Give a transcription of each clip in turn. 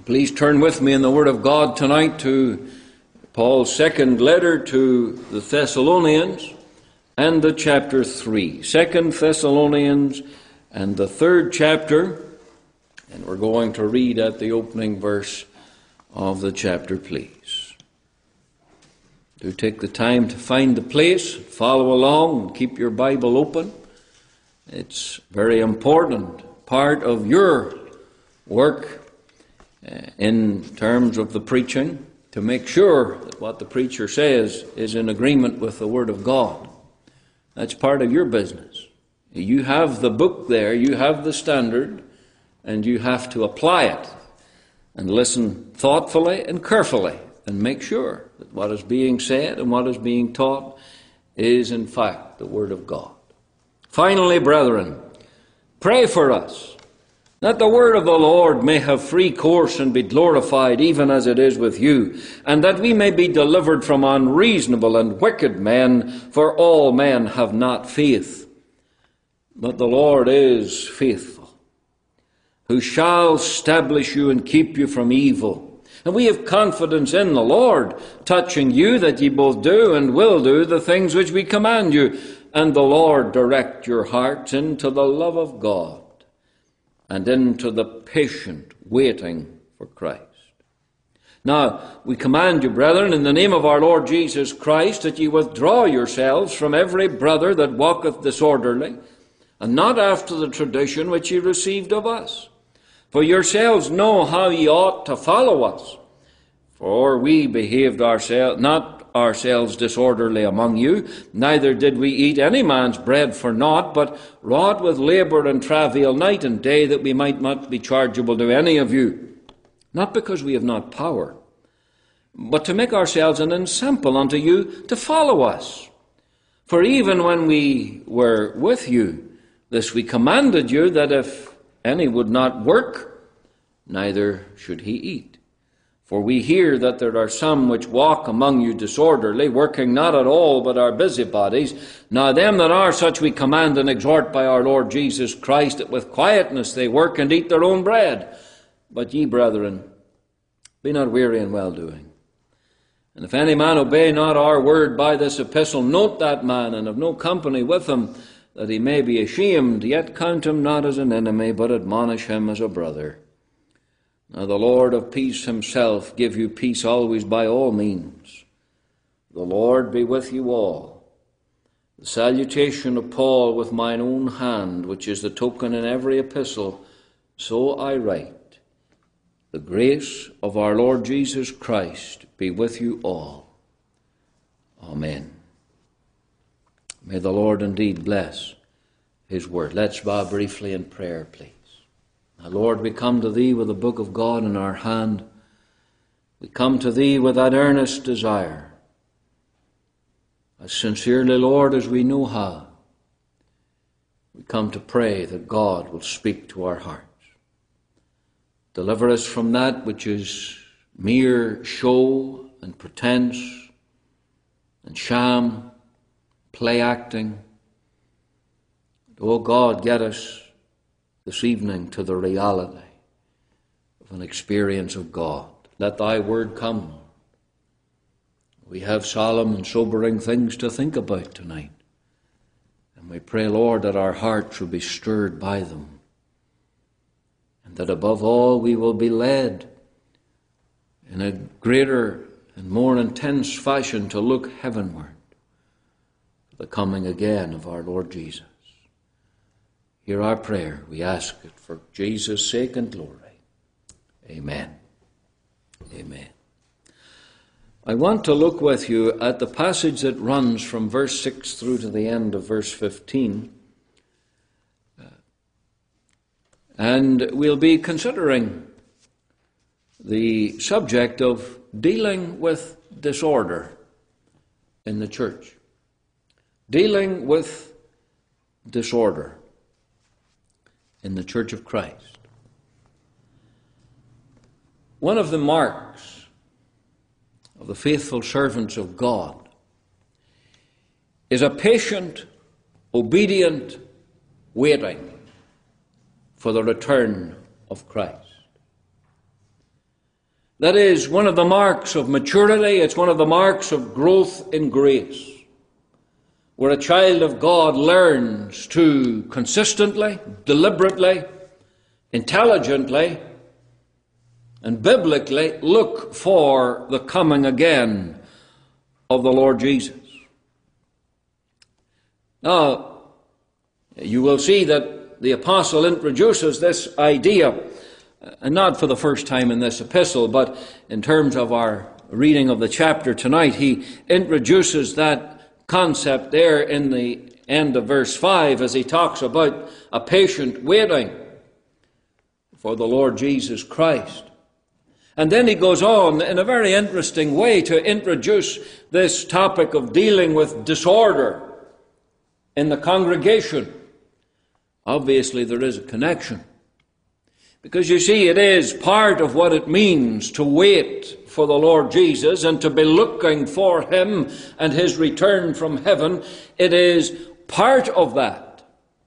Please turn with me in the Word of God tonight to Paul's second letter to the Thessalonians and the chapter 3. 2 Thessalonians and the third chapter. And we're going to read at the opening verse of the chapter, please. Do take the time to find the place, follow along, and keep your Bible open. It's a very important part of your work in terms of the preaching, to make sure that what the preacher says is in agreement with the Word of God. That's part of your business. You have the book there, you have the standard, and you have to apply it and listen thoughtfully and carefully and make sure that what is being said and what is being taught is in fact the Word of God. Finally, brethren, pray for us, that the word of the Lord may have free course and be glorified even as it is with you, and that we may be delivered from unreasonable and wicked men, for all men have not faith. But the Lord is faithful, who shall establish you and keep you from evil. And we have confidence in the Lord, touching you, that ye both do and will do the things which we command you. And the Lord direct your hearts into the love of God, and into the patient waiting for Christ. Now, we command you, brethren, in the name of our Lord Jesus Christ, that ye withdraw yourselves from every brother that walketh disorderly, and not after the tradition which ye received of us. For yourselves know how ye ought to follow us. For we behaved not ourselves disorderly among you, neither did we eat any man's bread for naught, but wrought with labour and travail night and day, that we might not be chargeable to any of you, not because we have not power, but to make ourselves an ensample unto you to follow us. For even when we were with you, this we commanded you, that if any would not work, neither should he eat. For we hear that there are some which walk among you disorderly, working not at all but are busybodies. Now them that are such we command and exhort by our Lord Jesus Christ, that with quietness they work and eat their own bread. But ye, brethren, be not weary in well-doing. And if any man obey not our word by this epistle, note that man, and have no company with him, that he may be ashamed, yet count him not as an enemy, but admonish him as a brother. Now the Lord of peace himself give you peace always by all means. The Lord be with you all. The salutation of Paul with mine own hand, which is the token in every epistle, so I write. The grace of our Lord Jesus Christ be with you all. Amen. May the Lord indeed bless his word. Let's bow briefly in prayer, please. Now, Lord, we come to thee with the book of God in our hand. We come to thee with that earnest desire, as sincerely, Lord, as we know how. We come to pray that God will speak to our hearts. Deliver us from that which is mere show and pretense and sham, play acting. Oh God, get us this evening to the reality of an experience of God. Let thy word come. We have solemn and sobering things to think about tonight. And we pray, Lord, that our hearts will be stirred by them. And that above all we will be led in a greater and more intense fashion to look heavenward for the coming again of our Lord Jesus. Hear our prayer. We ask it for Jesus' sake and glory. Amen. Amen. I want to look with you at the passage that runs from verse 6 through to the end of verse 15. And we'll be considering the subject of dealing with disorder in the church. Dealing with disorder in the Church of Christ. One of the marks of the faithful servants of God is a patient, obedient waiting for the return of Christ. That is one of the marks of maturity. It's one of the marks of growth in grace, where a child of God learns to consistently, deliberately, intelligently, and biblically look for the coming again of the Lord Jesus. Now, you will see that the apostle introduces this idea, and not for the first time in this epistle, but in terms of our reading of the chapter tonight, he introduces that concept there in the end of verse 5 as he talks about a patient waiting for the Lord Jesus Christ. And then he goes on in a very interesting way to introduce this topic of dealing with disorder in the congregation. Obviously, there is a connection. Because you see, it is part of what it means to wait for the Lord Jesus and to be looking for him and his return from heaven. It is part of that.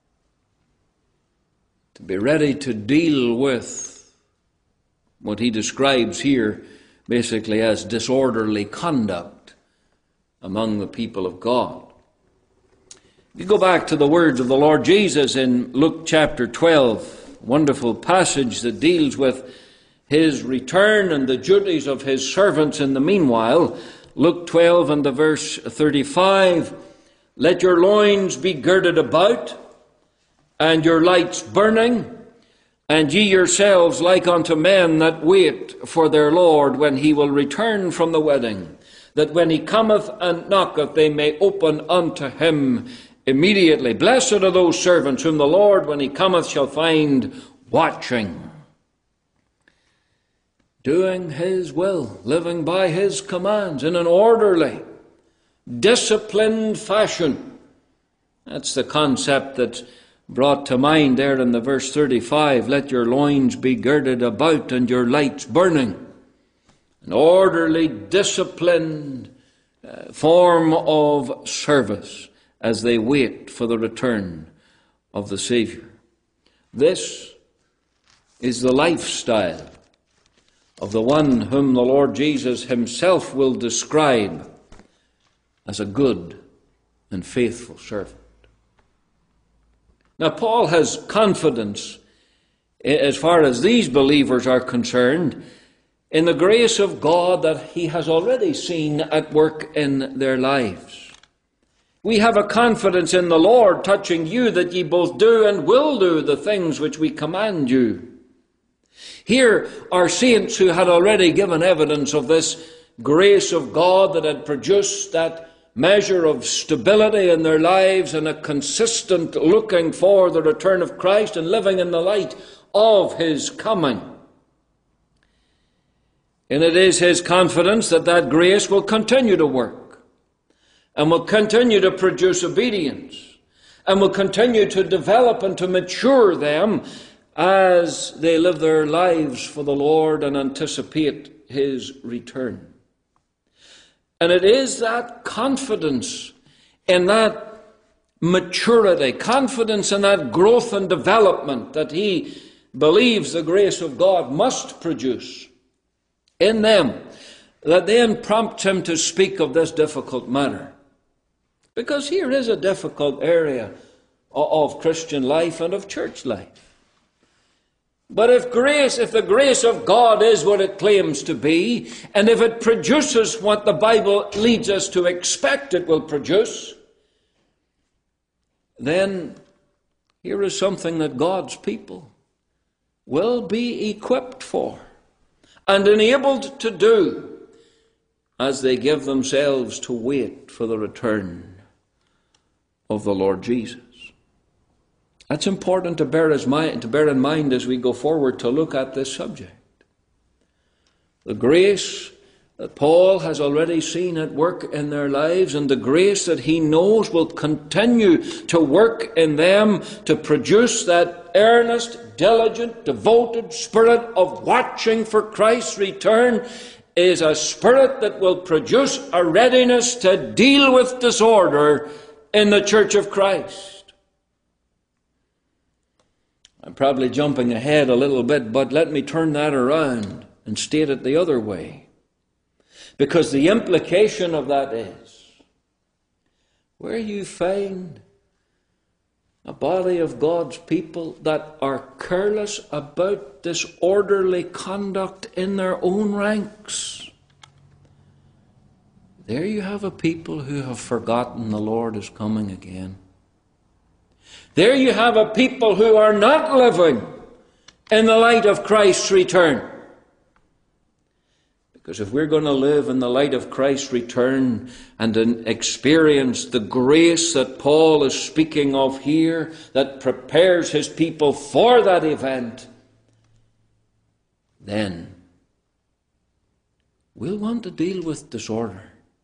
To be ready to deal with what he describes here basically as disorderly conduct among the people of God. You go back to the words of the Lord Jesus in Luke chapter 12, wonderful passage that deals with his return and the duties of his servants in the meanwhile. Luke 12 and the verse 35, "Let your loins be girded about, and your lights burning, and ye yourselves like unto men that wait for their Lord when he will return from the wedding, that when he cometh and knocketh, they may open unto him immediately. Blessed are those servants whom the Lord, when he cometh, shall find watching." Doing his will, living by his commands in an orderly, disciplined fashion. That's the concept that's brought to mind there in the verse 35. "Let your loins be girded about and your lights burning." An orderly, disciplined form of service as they wait for the return of the Savior. This is the lifestyle of the one whom the Lord Jesus himself will describe as a good and faithful servant. Now, Paul has confidence, as far as these believers are concerned, in the grace of God that he has already seen at work in their lives. We have a confidence in the Lord touching you that ye both do and will do the things which we command you. Here are saints who had already given evidence of this grace of God that had produced that measure of stability in their lives and a consistent looking for the return of Christ and living in the light of his coming. And it is his confidence that that grace will continue to work and will continue to produce obedience and will continue to develop and to mature them as they live their lives for the Lord and anticipate his return. And it is that confidence in that maturity, confidence in that growth and development that he believes the grace of God must produce in them that then prompts him to speak of this difficult matter. Because here is a difficult area of Christian life and of church life. But if the grace of God is what it claims to be, and if it produces what the Bible leads us to expect it will produce, then here is something that God's people will be equipped for and enabled to do as they give themselves to wait for the return of the Lord Jesus. That's important to bear in mind as we go forward to look at this subject. The grace that Paul has already seen at work in their lives, and the grace that he knows will continue to work in them to produce that earnest, diligent, devoted spirit of watching for Christ's return, is a spirit that will produce a readiness to deal with disorder in the church of Christ. I'm probably jumping ahead a little bit, but let me turn that around and state it the other way. Because the implication of that is, where you find a body of God's people that are careless about disorderly conduct in their own ranks, there you have a people who have forgotten the Lord is coming again. There you have a people who are not living in the light of Christ's return. Because if we're going to live in the light of Christ's return and experience the grace that Paul is speaking of here, that prepares his people for that event, then we'll want to deal with disorder.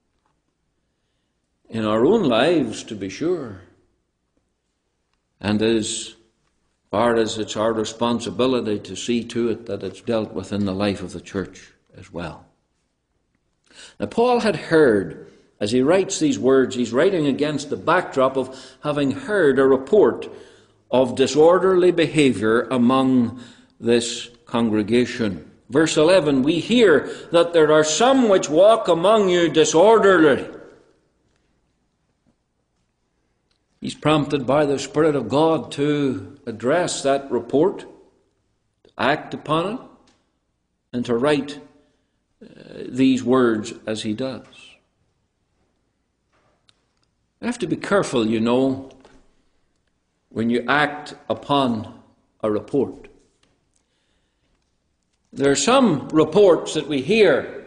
In our own lives, to be sure. And as far as it's our responsibility to see to it that it's dealt with in the life of the church as well. Now, Paul had heard, as he writes these words, he's writing against the backdrop of having heard a report of disorderly behavior among this congregation. Verse 11, we hear that there are some which walk among you disorderly. He's prompted by the Spirit of God to address that report, to act upon it, and to write these words as he does. You have to be careful, you know, when you act upon a report. There are some reports that we hear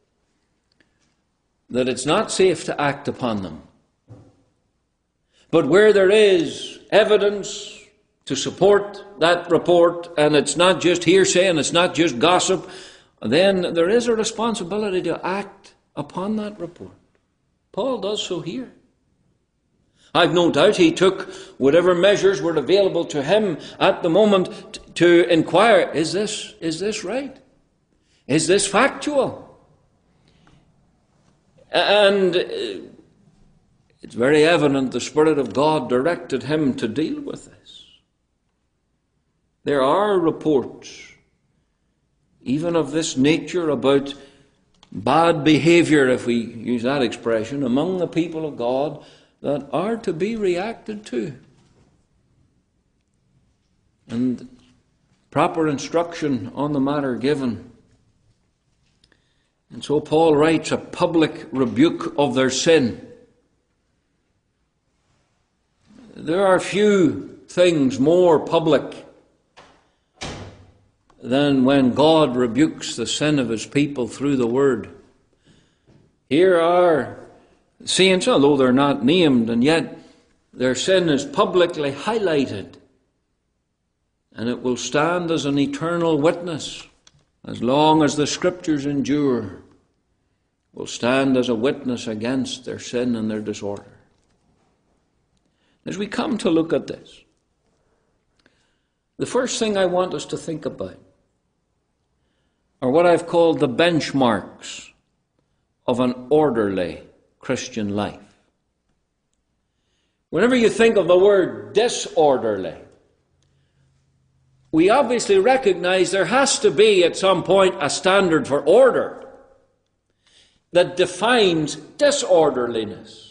that it's not safe to act upon them. But where there is evidence to support that report, and it's not just hearsay and it's not just gossip, then there is a responsibility to act upon that report. Paul does so here. I've no doubt he took whatever measures were available to him at the moment to inquire, is this right? Is this factual? And it's very evident the Spirit of God directed him to deal with this. There are reports, even of this nature, about bad behavior, if we use that expression, among the people of God that are to be reacted to. And proper instruction on the matter given. And so Paul writes a public rebuke of their sin. There are few things more public than when God rebukes the sin of his people through the Word. Here are saints, although they're not named, and yet their sin is publicly highlighted. And it will stand as an eternal witness, as long as the Scriptures endure, will stand as a witness against their sin and their disorder. As we come to look at this, the first thing I want us to think about are what I've called the benchmarks of an orderly Christian life. Whenever you think of the word disorderly, we obviously recognize there has to be at some point a standard for order that defines disorderliness.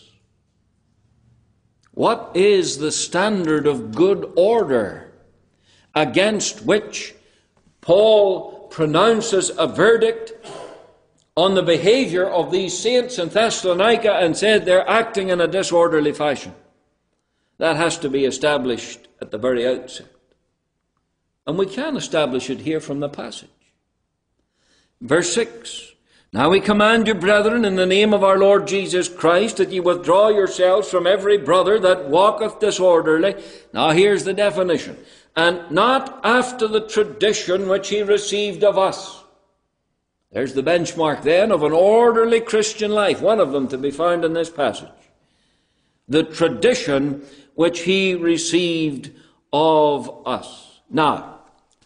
What is the standard of good order against which Paul pronounces a verdict on the behavior of these saints in Thessalonica and said they're acting in a disorderly fashion? That has to be established at the very outset. And we can establish it here from the passage. Verse 6. Now we command you, brethren, in the name of our Lord Jesus Christ, that ye withdraw yourselves from every brother that walketh disorderly. Now here's the definition. And not after the tradition which he received of us. There's the benchmark then of an orderly Christian life. One of them to be found in this passage. The tradition which he received of us. Now,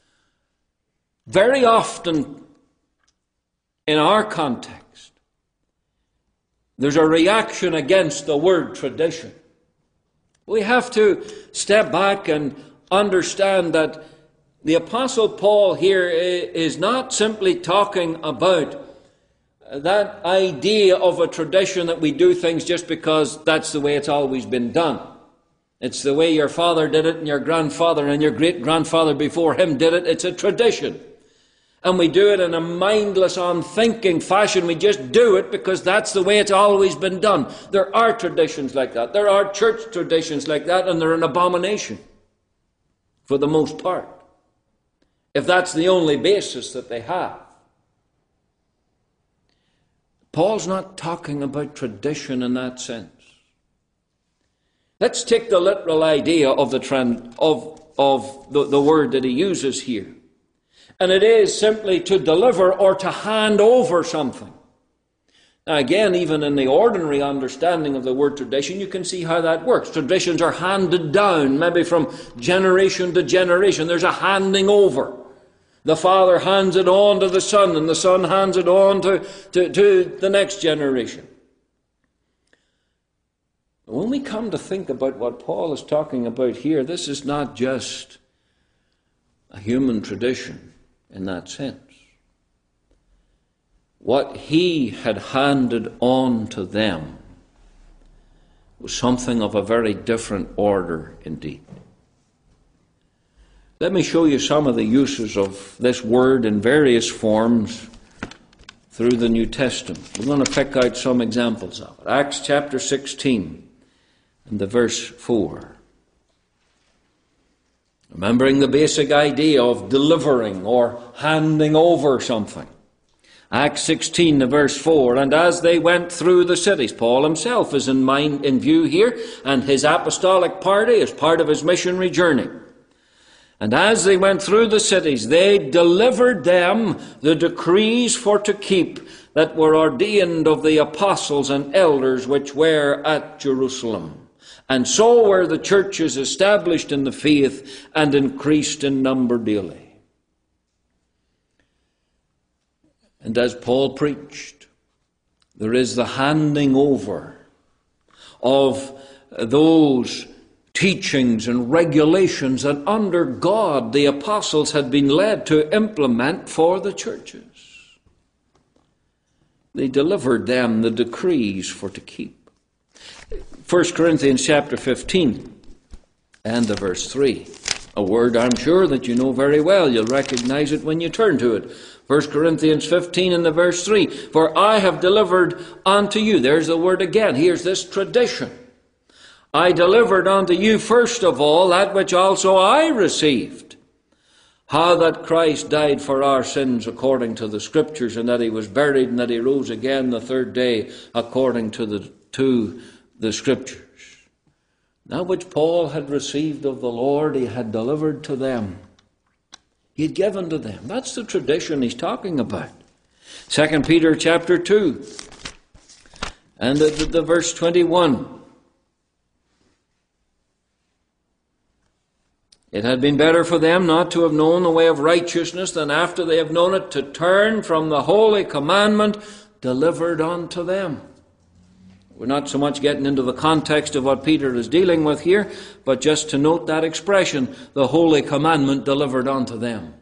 very often in our context, there's a reaction against the word tradition. We have to step back and understand that the Apostle Paul here is not simply talking about that idea of a tradition that we do things just because that's the way it's always been done. It's the way your father did it and your grandfather and your great-grandfather before him did it. It's a tradition. And we do it in a mindless, unthinking fashion. We just do it because that's the way it's always been done. There are traditions like that. There are church traditions like that, and they're an abomination for the most part, if that's the only basis that they have. Paul's not talking about tradition in that sense. Let's take the literal idea of the word that he uses here. And it is simply to deliver or to hand over something. Now again, even in the ordinary understanding of the word tradition, you can see how that works. Traditions are handed down, maybe from generation to generation. There's a handing over. The father hands it on to the son, and the son hands it on to the next generation. When we come to think about what Paul is talking about here, this is not just a human tradition in that sense. What he had handed on to them was something of a very different order indeed. Let me show you some of the uses of this word in various forms through the New Testament. We're going to pick out some examples of it. Acts chapter 16 and the verse 4. Remembering the basic idea of delivering or handing over something. Acts 16, the verse 4, and as they went through the cities, Paul himself is in view here, and his apostolic party is part of his missionary journey. And as they went through the cities, they delivered them the decrees for to keep that were ordained of the apostles and elders which were at Jerusalem. And so were the churches established in the faith and increased in number daily. And as Paul preached, there is the handing over of those teachings and regulations that under God the apostles had been led to implement for the churches. They delivered them the decrees for to keep. 1 Corinthians chapter 15 and the verse 3. A word I'm sure that you know very well. You'll recognize it when you turn to it. 1 Corinthians 15 and the verse 3. For I have delivered unto you. There's the word again. Here's this tradition. I delivered unto you first of all that which also I received. How that Christ died for our sins according to the Scriptures, and that he was buried, and that he rose again the third day according to the Scriptures. That which Paul had received of the Lord, he had delivered to them. He had given to them. That's the tradition he's talking about. 2 Peter chapter 2 and the verse 21. It had been better for them not to have known the way of righteousness than after they have known it to turn from the holy commandment delivered unto them. We're not so much getting into the context of what Peter is dealing with here, but just to note that expression, the holy commandment delivered unto them.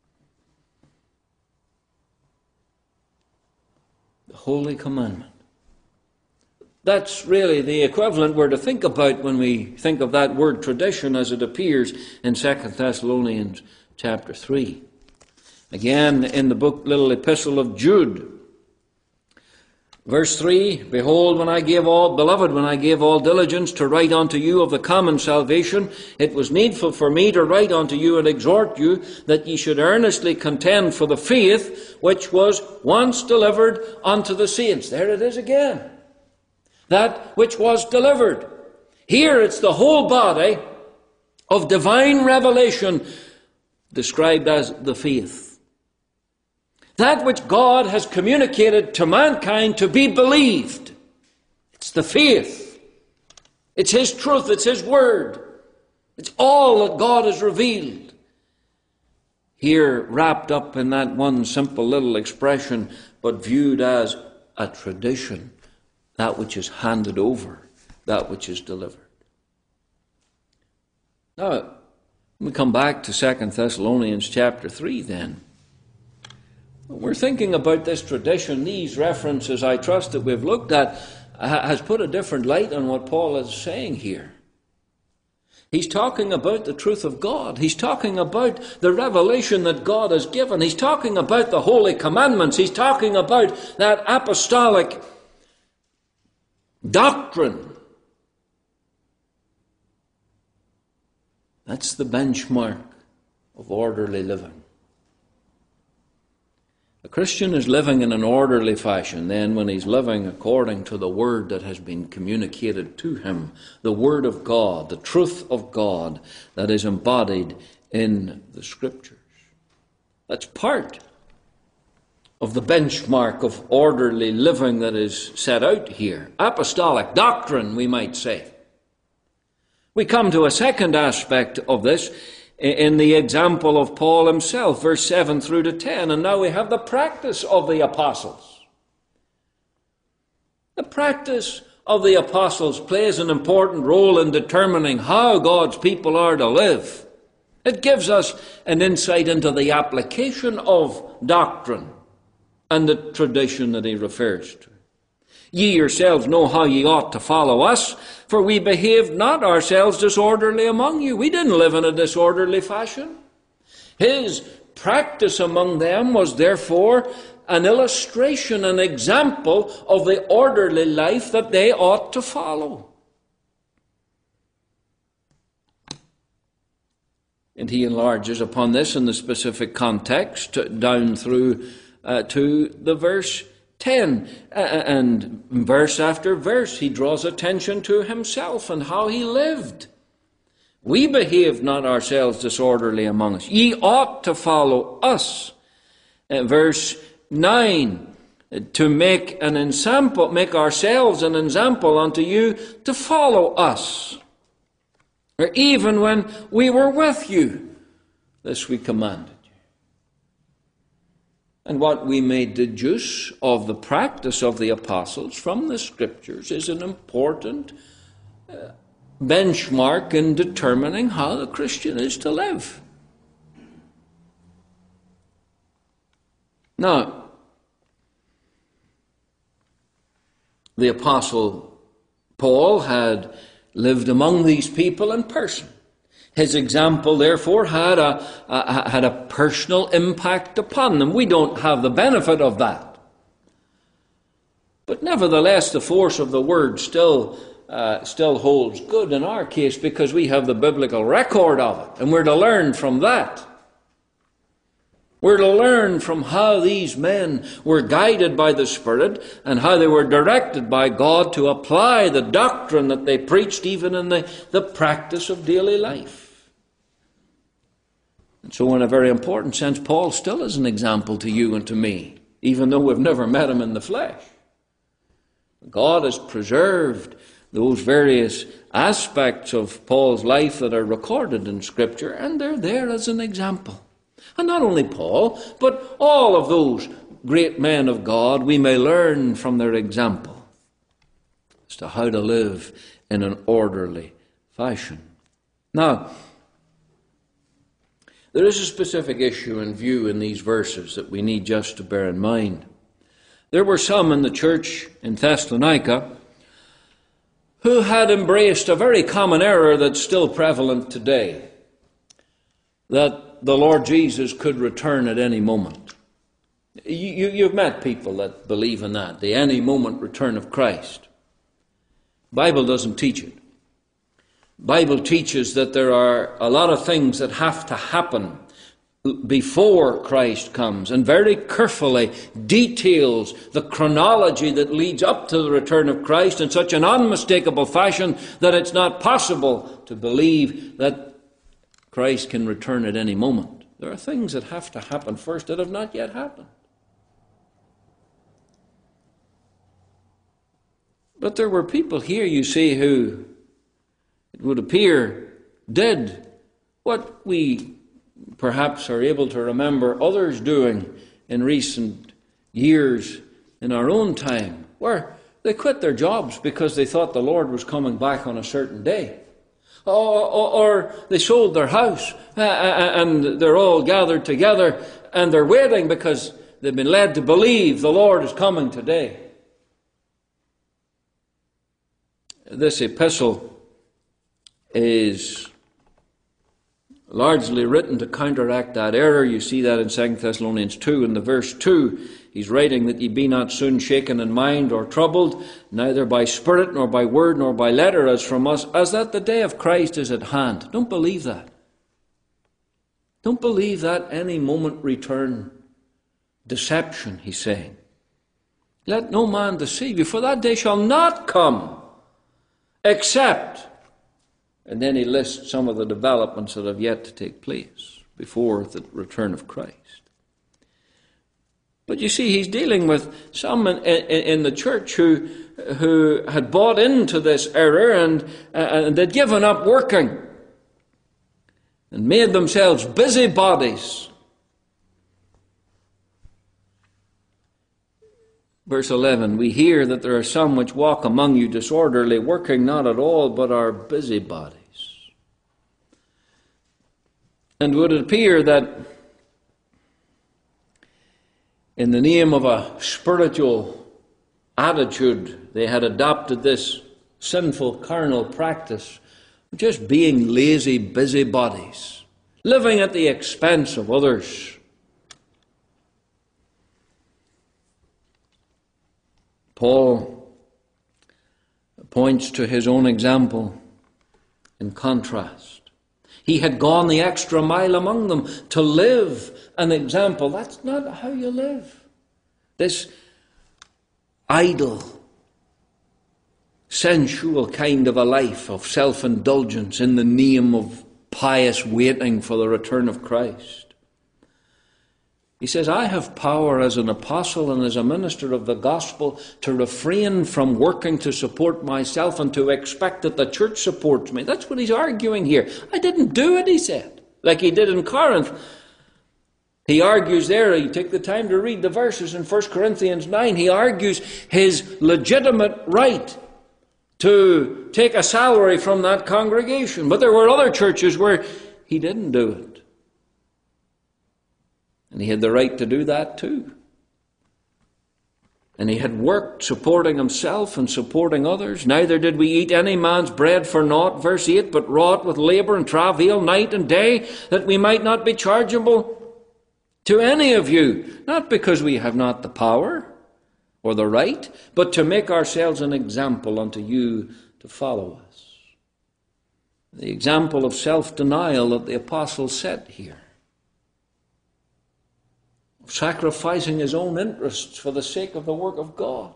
The holy commandment. That's really the equivalent we're to think about when we think of that word tradition as it appears in 2 Thessalonians chapter 3. Again, in the little epistle of Jude, verse 3, Behold, when I gave all diligence to write unto you of the common salvation, it was needful for me to write unto you and exhort you that ye should earnestly contend for the faith which was once delivered unto the saints. There it is again. That which was delivered. Here it's the whole body of divine revelation described as the faith. That which God has communicated to mankind to be believed. It's the faith. It's His truth. It's His word. It's all that God has revealed. Here wrapped up in that one simple little expression, but viewed as a tradition. That which is handed over, that which is delivered. Now, when We come back to 2 Thessalonians chapter 3 then. We're thinking about this tradition. These references, I trust, that we've looked at has put a different light on what Paul is saying here. He's talking about the truth of God. He's talking about the revelation that God has given. He's talking about the holy commandments. He's talking about that apostolic doctrine. That's the benchmark of orderly living. A Christian is living in an orderly fashion then when he's living according to the word that has been communicated to him, the word of God, the truth of God that is embodied in the Scriptures. That's part of the benchmark of orderly living that is set out here. Apostolic doctrine, we might say. We come to a second aspect of this in the example of Paul himself, verse 7 through to 10. And now we have the practice of the apostles. The practice of the apostles plays an important role in determining how God's people are to live. It gives us an insight into the application of doctrine and the tradition that he refers to. Ye yourselves know how ye ought to follow us, for we behaved not ourselves disorderly among you. We didn't live in a disorderly fashion. His practice among them was therefore an illustration, an example of the orderly life that they ought to follow. And he enlarges upon this in the specific context down through to the verse 10, and verse after verse he draws attention to himself and how he lived. We behaved not ourselves disorderly among us. Ye ought to follow us. Verse 9, to make ourselves an example unto you to follow us. Or even when we were with you, this we commanded. And what we may deduce of the practice of the apostles from the Scriptures is an important benchmark in determining how the Christian is to live. Now, the apostle Paul had lived among these people in person. His example, therefore, had a personal impact upon them. We don't have the benefit of that. But nevertheless, the force of the word still holds good in our case because we have the biblical record of it, and we're to learn from that. We're to learn from how these men were guided by the Spirit and how they were directed by God to apply the doctrine that they preached even in the practice of daily life. And so in a very important sense, Paul still is an example to you and to me, even though we've never met him in the flesh. God has preserved those various aspects of Paul's life that are recorded in Scripture, and they're there as an example. And not only Paul, but all of those great men of God, we may learn from their example as to how to live in an orderly fashion. Now, there is a specific issue in view in these verses that we need just to bear in mind. There were some in the church in Thessalonica who had embraced a very common error that's still prevalent today, that the Lord Jesus could return at any moment. You've met people that believe in that, the any moment return of Christ. The Bible doesn't teach it. The Bible teaches that there are a lot of things that have to happen before Christ comes, and very carefully details the chronology that leads up to the return of Christ in such an unmistakable fashion that it's not possible to believe that Christ can return at any moment. There are things that have to happen first that have not yet happened. But there were people here, you see, who it would appear did what we perhaps are able to remember others doing in recent years in our own time, where they quit their jobs because they thought the Lord was coming back on a certain day. Or they sold their house and they're all gathered together and they're waiting because they've been led to believe the Lord is coming today. This epistle is largely written to counteract that error. You see that in 2 Thessalonians 2 in the verse 2. He's writing that ye be not soon shaken in mind or troubled, neither by spirit nor by word nor by letter as from us, as that the day of Christ is at hand. Don't believe that. Don't believe that any moment return deception, he's saying. Let no man deceive you, for that day shall not come, except... And then he lists some of the developments that have yet to take place before the return of Christ. But you see, he's dealing with some in the church who had bought into this error and they'd given up working and made themselves busybodies. Verse 11, we hear that there are some which walk among you disorderly, working not at all, but are busybodies. And would it appear that in the name of a spiritual attitude, they had adopted this sinful carnal practice, just being lazy busybodies, living at the expense of others. Paul points to his own example in contrast. He had gone the extra mile among them to live an example. That's not how you live. This idle, sensual kind of a life of self-indulgence in the name of pious waiting for the return of Christ. He says, I have power as an apostle and as a minister of the gospel to refrain from working to support myself and to expect that the church supports me. That's what he's arguing here. I didn't do it, he said, like he did in Corinth. He argues there, you take the time to read the verses in 1 Corinthians 9, he argues his legitimate right to take a salary from that congregation. But there were other churches where he didn't do it. And he had the right to do that too. And he had worked supporting himself and supporting others. Neither did we eat any man's bread for naught, verse 8, but wrought with labour and travail night and day, that we might not be chargeable to any of you, not because we have not the power or the right, but to make ourselves an example unto you to follow us. The example of self-denial that the apostle set here. Sacrificing his own interests for the sake of the work of God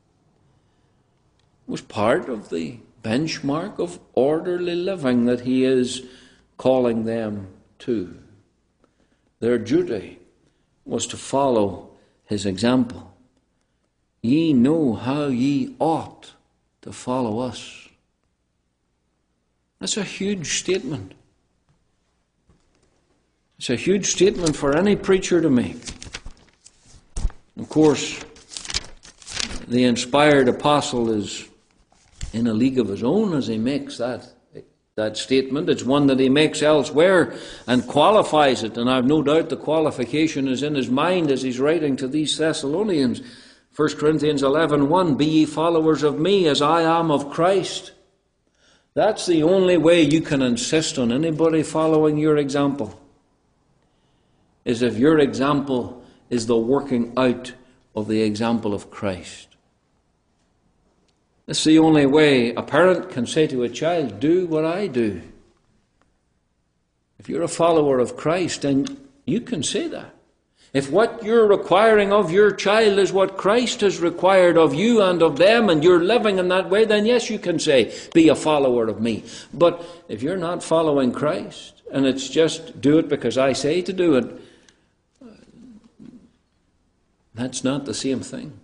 was part of the benchmark of orderly living that he is calling them to. Their duty was to follow his example. Ye know how ye ought to follow us. That's a huge statement. It's a huge statement for any preacher to make. Of course, the inspired apostle is in a league of his own as he makes that statement. It's one that he makes elsewhere and qualifies it. And I've no doubt the qualification is in his mind as he's writing to these Thessalonians. 1 Corinthians 11:1, be ye followers of me as I am of Christ. That's the only way you can insist on anybody following your example, is if your example is the working out of the example of Christ. That's the only way a parent can say to a child, do what I do. If you're a follower of Christ, then you can say that. If what you're requiring of your child is what Christ has required of you and of them, and you're living in that way, then yes, you can say, be a follower of me. But if you're not following Christ, and it's just do it because I say to do it, that's not the same thing.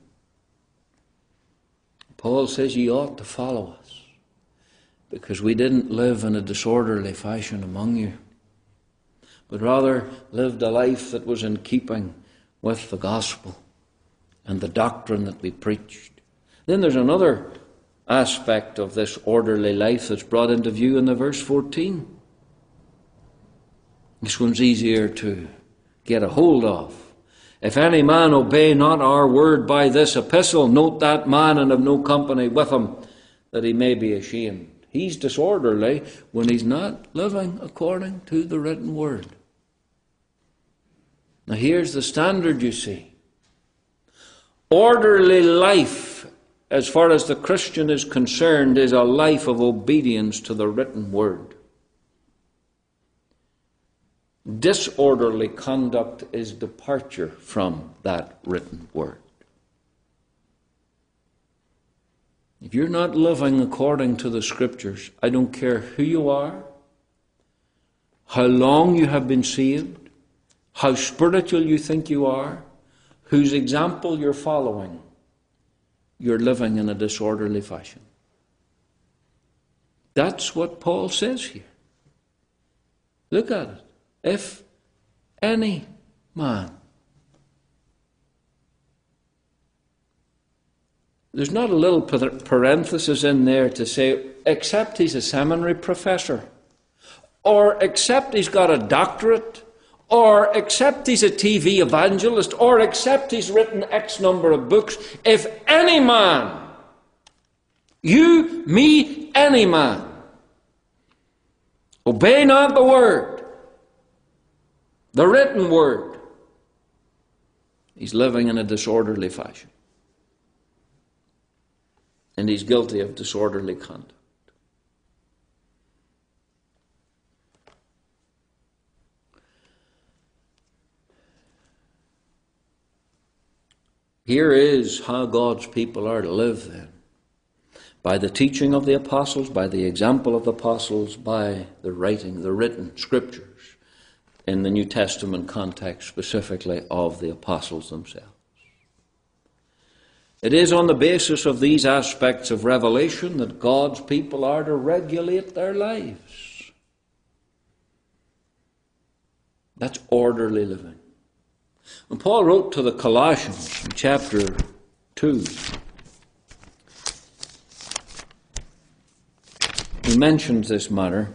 Paul says ye ought to follow us because we didn't live in a disorderly fashion among you, but rather lived a life that was in keeping with the gospel and the doctrine that we preached. Then there's another aspect of this orderly life that's brought into view in the verse 14. This one's easier to get a hold of. If any man obey not our word by this epistle, note that man and have no company with him, that he may be ashamed. He's disorderly when he's not living according to the written word. Now here's the standard, you see. Orderly life, as far as the Christian is concerned, is a life of obedience to the written word. Disorderly conduct is departure from that written word. If you're not living according to the Scriptures, I don't care who you are, how long you have been saved, how spiritual you think you are, whose example you're following, you're living in a disorderly fashion. That's what Paul says here. Look at it. If any man. There's not a little parenthesis in there to say, except he's a seminary professor, or except he's got a doctorate, or except he's a TV evangelist, or except he's written X number of books. If any man, you, me, any man, obey not the word, the written word, he's living in a disorderly fashion. And he's guilty of disorderly conduct. Here is how God's people are to live then. By the teaching of the apostles, by the example of the apostles, by the writing, the written scriptures, in the New Testament context specifically of the apostles themselves. It is on the basis of these aspects of revelation that God's people are to regulate their lives. That's orderly living. When Paul wrote to the Colossians in chapter 2, he mentions this matter.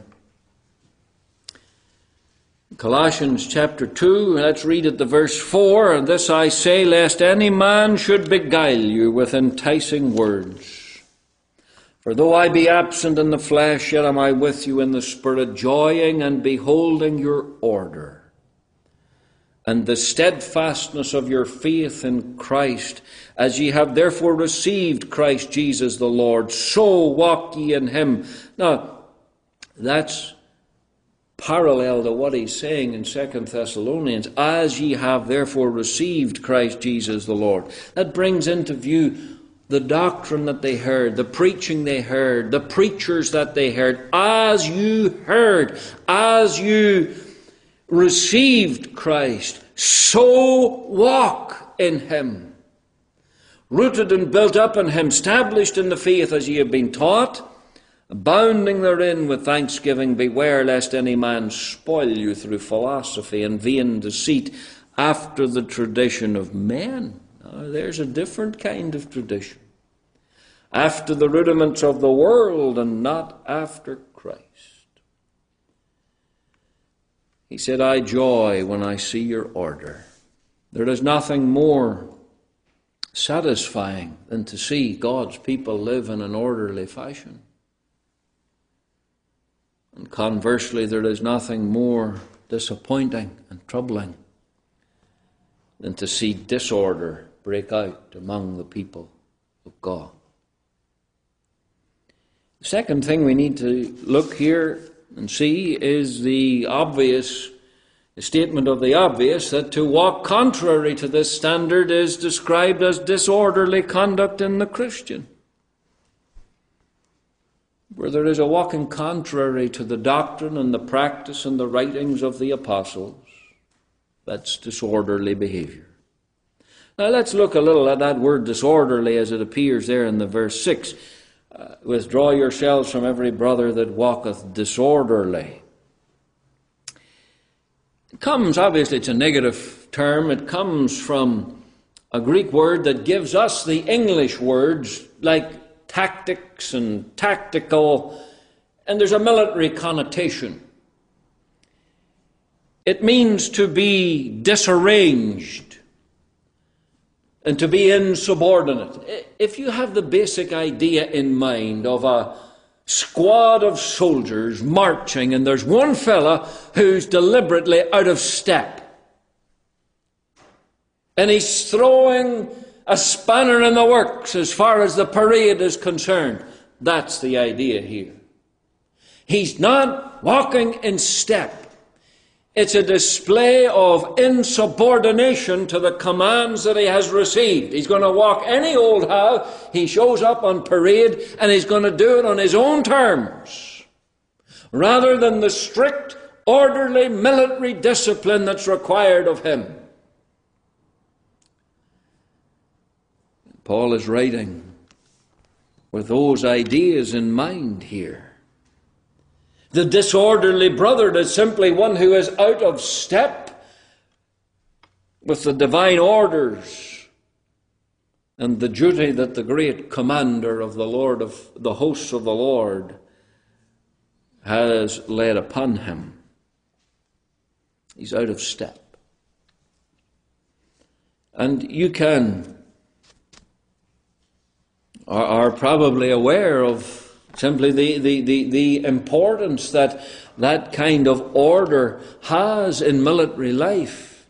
Colossians chapter 2, let's read at the verse 4. And this I say, lest any man should beguile you with enticing words. For though I be absent in the flesh, yet am I with you in the spirit, joying and beholding your order, and the steadfastness of your faith in Christ, as ye have therefore received Christ Jesus the Lord, so walk ye in him. Now, that's parallel to what he's saying in 2 Thessalonians, as ye have therefore received Christ Jesus the Lord. That brings into view the doctrine that they heard, the preaching they heard, the preachers that they heard. As you heard, as you received Christ, so walk in him. Rooted and built up in him, established in the faith as ye have been taught, abounding therein with thanksgiving. Beware lest any man spoil you through philosophy and vain deceit, after the tradition of men. Now, there's a different kind of tradition. After the rudiments of the world, and not after Christ. He said, I joy when I see your order. There is nothing more satisfying than to see God's people live in an orderly fashion. And conversely, there is nothing more disappointing and troubling than to see disorder break out among the people of God. The second thing we need to look here and see is the statement of the obvious, that to walk contrary to this standard is described as disorderly conduct in the Christian. Where there is a walking contrary to the doctrine and the practice and the writings of the apostles, that's disorderly behavior. Now let's look a little at that word disorderly as it appears there in the verse 6. Withdraw yourselves from every brother that walketh disorderly. It comes, obviously it's a negative term, it comes from a Greek word that gives us the English words like tactics and tactical, and there's a military connotation. It means to be disarranged and to be insubordinate. If you have the basic idea in mind of a squad of soldiers marching and there's one fella who's deliberately out of step and he's throwing a spanner in the works as far as the parade is concerned, that's the idea here. He's not walking in step. It's a display of insubordination to the commands that he has received. He's going to walk any old how. He shows up on parade and he's going to do it on his own terms, rather than the strict, orderly military discipline that's required of him. Paul is writing with those ideas in mind here. The disorderly brother is simply one who is out of step with the divine orders and the duty that the great commander of the Lord of the hosts of the Lord has laid upon him. He's out of step. And you are probably aware of simply the importance that that kind of order has in military life.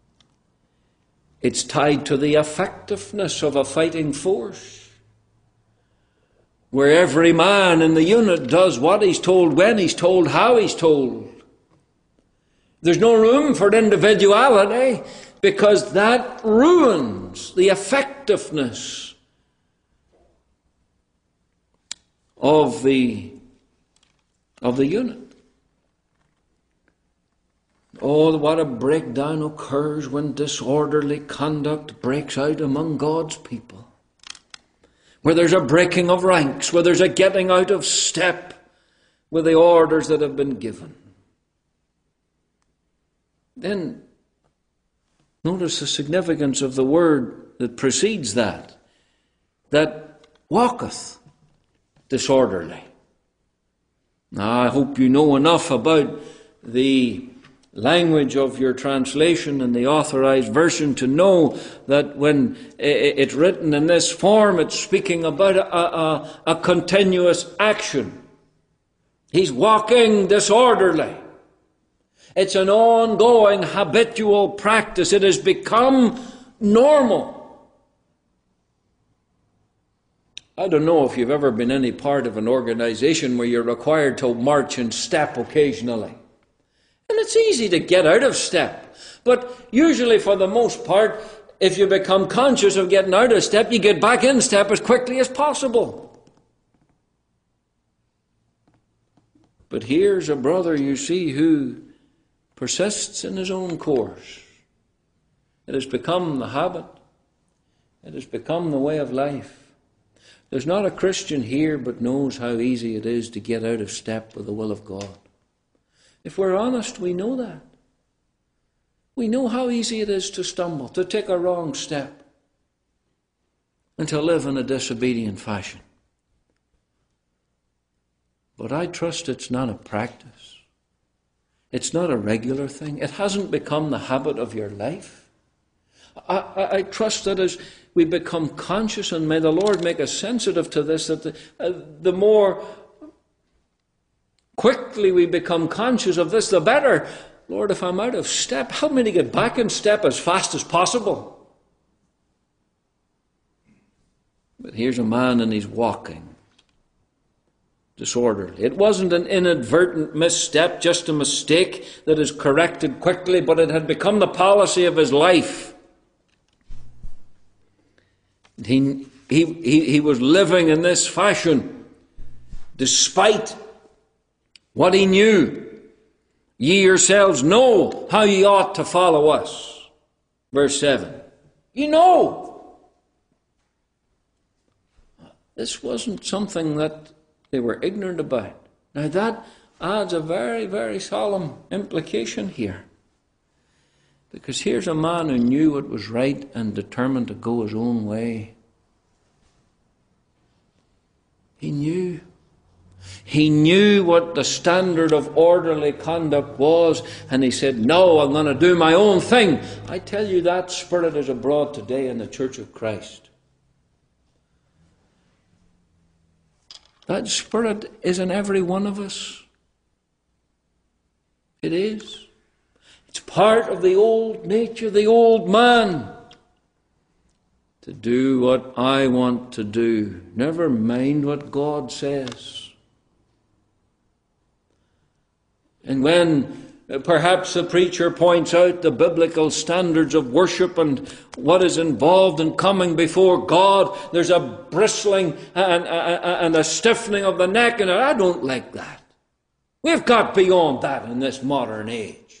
It's tied to the effectiveness of a fighting force, where every man in the unit does what he's told, when he's told, how he's told. There's no room for individuality, because that ruins the effectiveness of the unit. Oh, what a breakdown occurs when disorderly conduct breaks out among God's people. Where there's a breaking of ranks, where there's a getting out of step with the orders that have been given. Then notice the significance of the word that precedes that walketh disorderly. Now, I hope you know enough about the language of your translation and the authorized version to know that when it's written in this form, it's speaking about a continuous action. He's walking disorderly. It's an ongoing habitual practice. It has become normal. I don't know if you've ever been any part of an organization where you're required to march in step occasionally. And it's easy to get out of step. But usually, for the most part, if you become conscious of getting out of step, you get back in step as quickly as possible. But here's a brother, you see, who persists in his own course. It has become the habit. It has become the way of life. There's not a Christian here but knows how easy it is to get out of step with the will of God. If we're honest, we know that. We know how easy it is to stumble, to take a wrong step, and to live in a disobedient fashion. But I trust it's not a practice. It's not a regular thing. It hasn't become the habit of your life. I trust that as we become conscious, and may the Lord make us sensitive to this, that the more quickly we become conscious of this, the better. Lord, if I'm out of step, help me to get back in step as fast as possible. But here's a man and he's walking disorderly. It wasn't an inadvertent misstep, just a mistake that is corrected quickly, but it had become the policy of his life. He was living in this fashion despite what he knew. Ye yourselves know how ye ought to follow us. Verse 7. You know. This wasn't something that they were ignorant about. Now that adds a very, very solemn implication here. Because here's a man who knew what was right and determined to go his own way. He knew. He knew what the standard of orderly conduct was, and he said, no, I'm going to do my own thing. I tell you, that spirit is abroad today in the Church of Christ. That spirit is in every one of us. It is. It's part of the old nature, the old man. To do what I want to do. Never mind what God says. And when perhaps the preacher points out the biblical standards of worship and what is involved in coming before God, there's a bristling and a stiffening of the neck, and I don't like that. We've got beyond that in this modern age.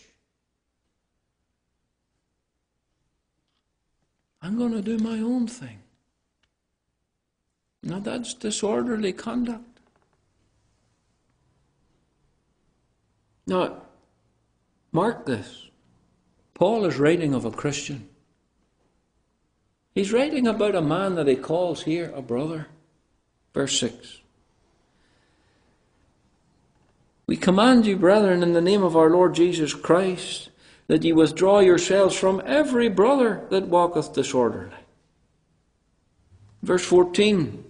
I'm going to do my own thing. Now that's disorderly conduct. Now, mark this. Paul is writing of a Christian. He's writing about a man that he calls here a brother. Verse 6. We command you, brethren, in the name of our Lord Jesus Christ, that ye withdraw yourselves from every brother that walketh disorderly. Verse 14.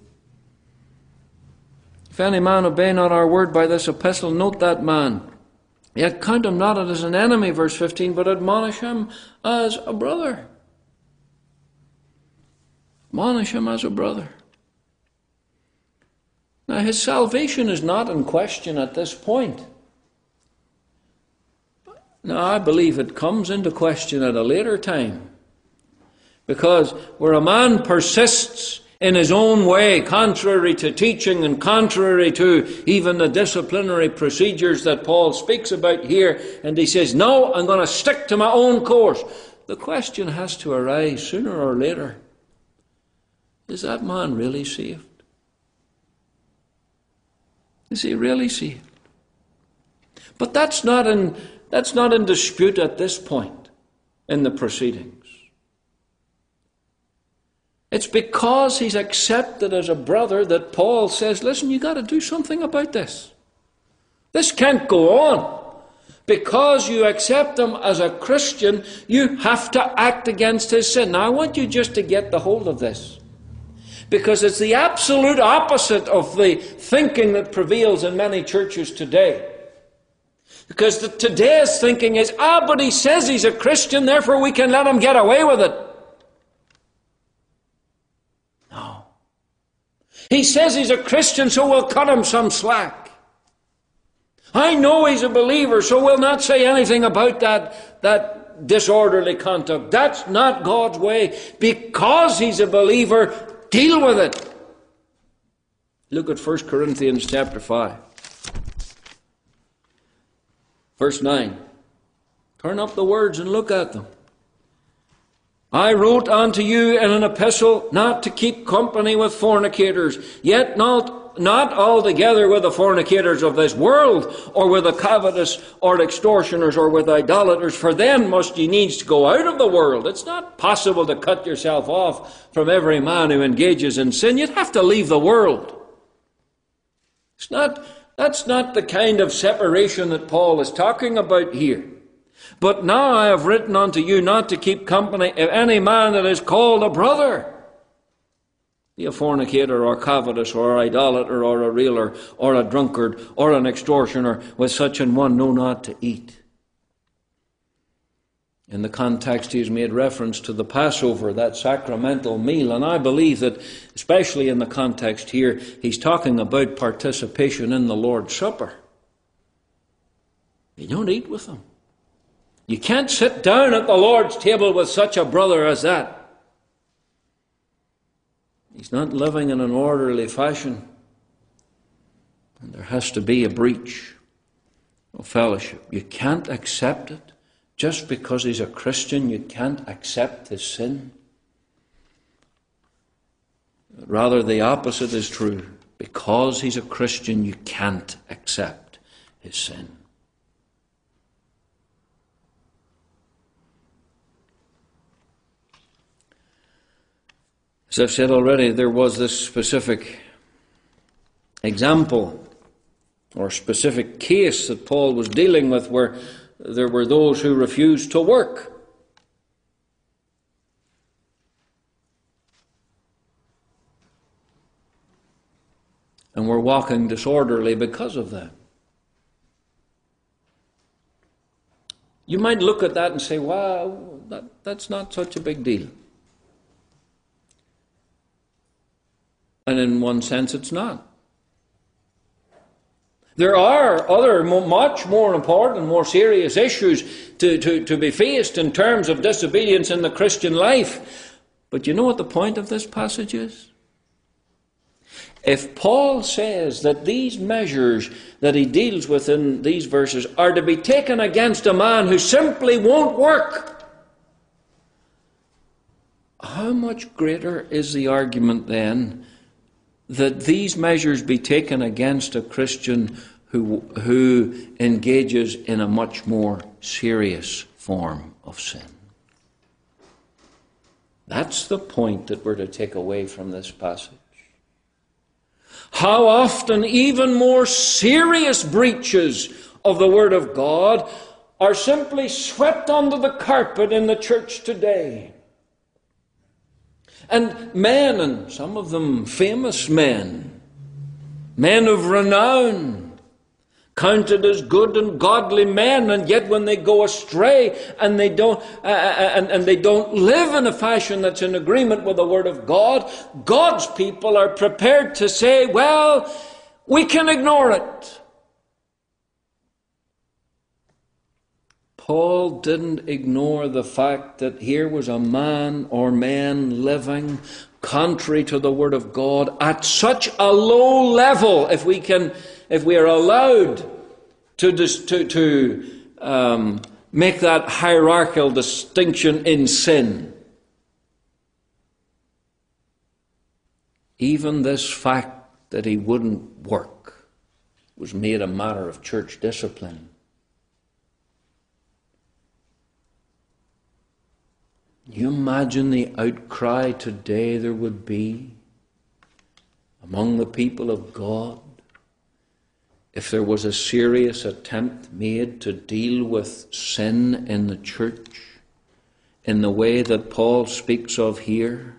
If any man obey not our word by this epistle, note that man. Yet count him not as an enemy, verse 15, but admonish him as a brother. Admonish him as a brother. Now his salvation is not in question at this point. Now I believe it comes into question at a later time. Because where a man persists in his own way, contrary to teaching and contrary to even the disciplinary procedures that Paul speaks about here, and he says, no, I'm going to stick to my own course. The question has to arise sooner or later. Is that man really saved? Is he really saved? But that's not in dispute at this point in the proceedings. It's because he's accepted as a brother that Paul says, listen, you've got to do something about this. This can't go on. Because you accept him as a Christian, you have to act against his sin. Now, I want you just to get the hold of this. Because it's the absolute opposite of the thinking that prevails in many churches today. Because today's thinking is, but he says he's a Christian, therefore we can let him get away with it. No. He says he's a Christian, so we'll cut him some slack. I know he's a believer, so we'll not say anything about that disorderly conduct. That's not God's way. Because he's a believer, deal with it. Look at 1 Corinthians chapter 5. Verse 9. Turn up the words and look at them. I wrote unto you in an epistle not to keep company with fornicators, yet not altogether with the fornicators of this world, or with the covetous, or extortioners, or with idolaters, for then must ye needs go out of the world. It's not possible to cut yourself off from every man who engages in sin. You'd have to leave the world. That's not the kind of separation that Paul is talking about here. But now I have written unto you not to keep company of any man that is called a brother. Be a fornicator, or covetous, or idolater, or a railer, or a drunkard, or an extortioner. With such an one know not to eat. In the context, he has made reference to the Passover, that sacramental meal. And I believe that, especially in the context here, he's talking about participation in the Lord's Supper. You don't eat with them. You can't sit down at the Lord's table with such a brother as that. He's not living in an orderly fashion. And there has to be a breach of fellowship. You can't accept it. Just because he's a Christian, you can't accept his sin. Rather, the opposite is true. Because he's a Christian, you can't accept his sin. As I've said already, there was this specific example or specific case that Paul was dealing with where there were those who refused to work. And were walking disorderly because of that. You might look at that and say, wow, that's not such a big deal. And in one sense, it's not. There are other much more important, more serious issues to be faced in terms of disobedience in the Christian life. But you know what the point of this passage is? If Paul says that these measures that he deals with in these verses are to be taken against a man who simply won't work, how much greater is the argument then that these measures be taken against a Christian who engages in a much more serious form of sin? That's the point that we're to take away from this passage. How often even more serious breaches of the Word of God are simply swept under the carpet in the church today. And men, and some of them famous men of renown, counted as good and godly men, and yet when they go astray and they don't live in a fashion that's in agreement with the Word of God, God's people are prepared to say, well, we can ignore it. Paul didn't ignore the fact that here was a man or men living contrary to the Word of God at such a low level, if we are allowed to make that hierarchical distinction in sin. Even this fact that he wouldn't work was made a matter of church discipline. You imagine the outcry today there would be among the people of God if there was a serious attempt made to deal with sin in the church in the way that Paul speaks of here,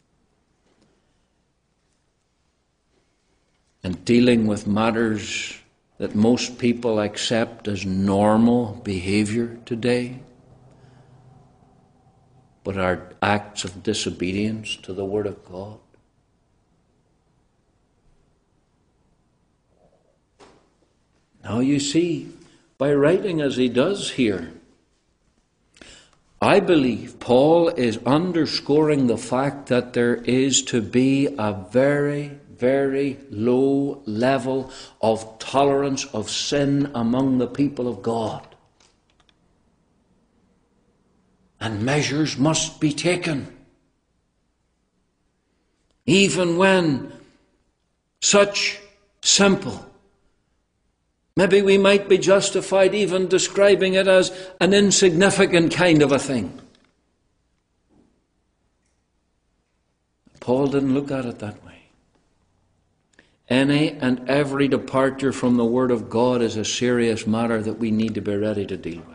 and dealing with matters that most people accept as normal behavior today, but are acts of disobedience to the Word of God. Now you see, by writing as he does here, I believe Paul is underscoring the fact that there is to be a very, very low level of tolerance of sin among the people of God. And measures must be taken. Even when such simple, maybe we might be justified even describing it as an insignificant kind of a thing. Paul didn't look at it that way. Any and every departure from the Word of God is a serious matter that we need to be ready to deal with.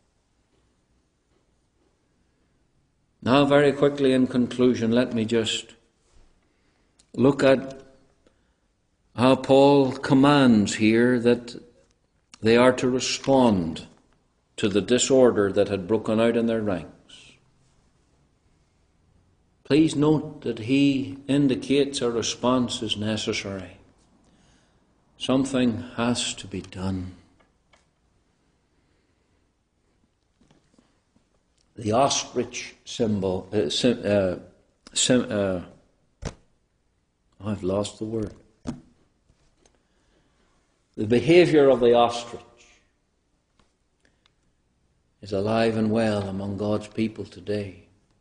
Now, very quickly in conclusion, let me just look at how Paul commands here that they are to respond to the disorder that had broken out in their ranks. Please note that he indicates a response is necessary. Something has to be done. The ostrich symbol, I've lost the word. The behavior of the ostrich is alive and well among God's people today.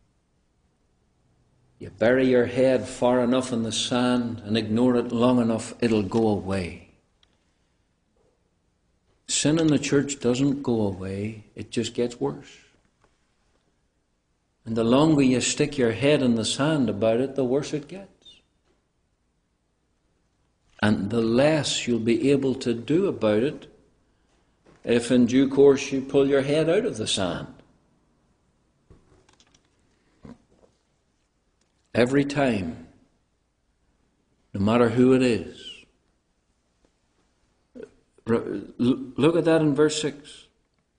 You bury your head far enough in the sand and ignore it long enough, it'll go away. Sin in the church doesn't go away, it just gets worse. And the longer you stick your head in the sand about it, the worse it gets. And the less you'll be able to do about it if in due course you pull your head out of the sand. Every time, no matter who it is. Look at that in verse 6.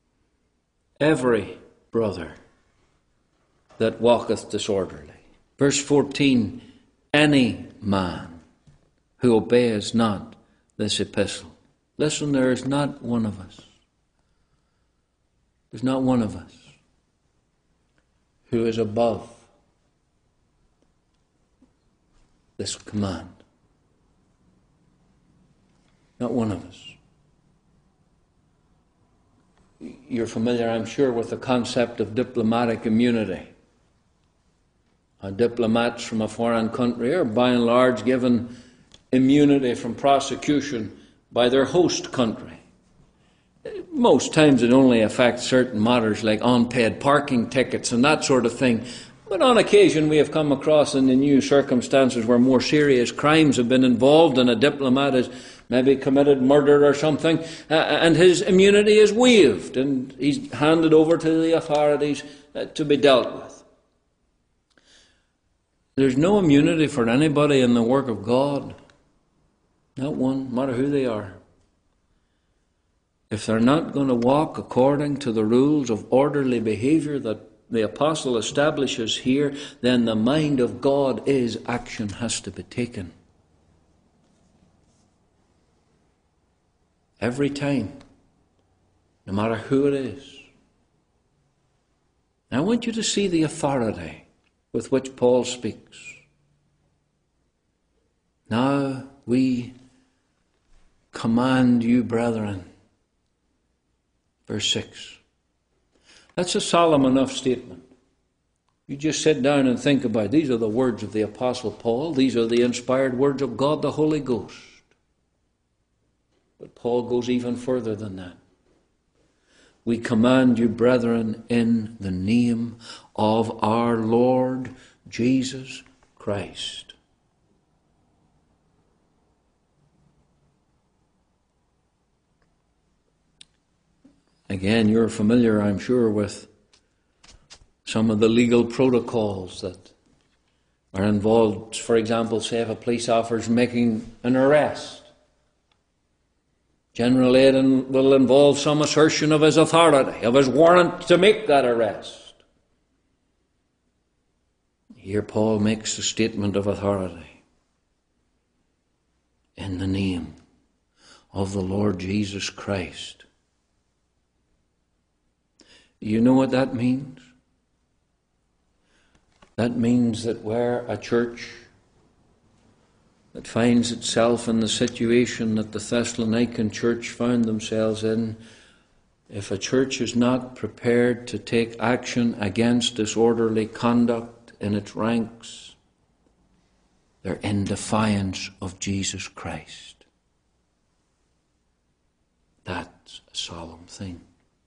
Every brother that walketh disorderly. Verse 14, any man who obeys not this epistle. Listen, there is not one of us. There's not one of us who is above this command. Not one of us. You're familiar, I'm sure, with the concept of diplomatic immunity. Diplomats from a foreign country are by and large given immunity from prosecution by their host country. Most times it only affects certain matters like unpaid parking tickets and that sort of thing. But on occasion we have come across in the new circumstances where more serious crimes have been involved and a diplomat has maybe committed murder or something, and his immunity is waived and he's handed over to the authorities to be dealt with. There's no immunity for anybody in the work of God. Not one, no matter who they are. If they're not going to walk according to the rules of orderly behavior that the apostle establishes here, then the mind of God is action has to be taken. Every time, no matter who it is. I want you to see the authority with which Paul speaks. Now we command you, brethren. Verse 6. That's a solemn enough statement. You just sit down and think about it. These are the words of the Apostle Paul. These are the inspired words of God the Holy Ghost. But Paul goes even further than that. We command you, brethren, in the name of our Lord Jesus Christ. Again, you're familiar, I'm sure, with some of the legal protocols that are involved. For example, say if a police officer is making an arrest. Generally, it will involve some assertion of his authority, of his warrant to make that arrest. Here Paul makes a statement of authority. In the name of the Lord Jesus Christ. You know what that means? That means that where a church that finds itself in the situation that the Thessalonican church found themselves in, if a church is not prepared to take action against disorderly conduct in its ranks, they're in defiance of Jesus Christ. That's a solemn thing.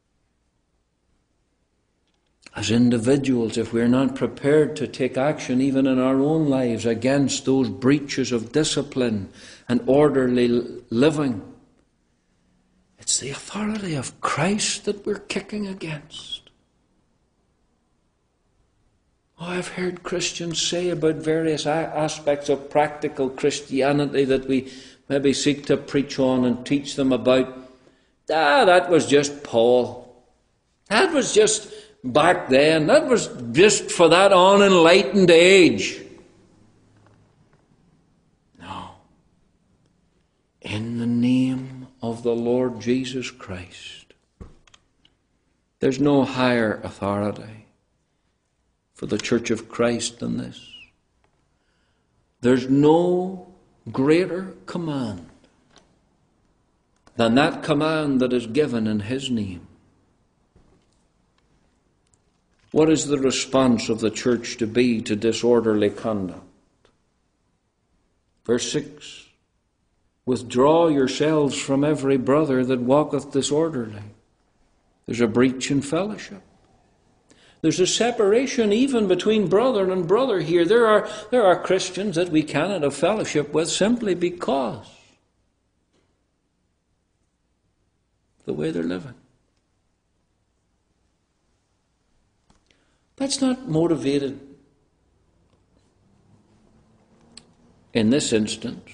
As individuals, if we're not prepared to take action even in our own lives against those breaches of discipline and orderly living, it's the authority of Christ that we're kicking against. Oh, I've heard Christians say about various aspects of practical Christianity that we maybe seek to preach on and teach them about. That was just Paul. That was just back then. That was just for that unenlightened age. No. In the name of the Lord Jesus Christ. There's no higher authority for the Church of Christ than this. There's no greater command than that command that is given in His name. What is the response of the church to be to disorderly conduct? Verse 6. Withdraw yourselves from every brother that walketh disorderly. There's a breach in fellowship. There's a separation even between brother and brother here. There are Christians that we cannot have fellowship with simply because the way they're living. That's not motivated in this instance.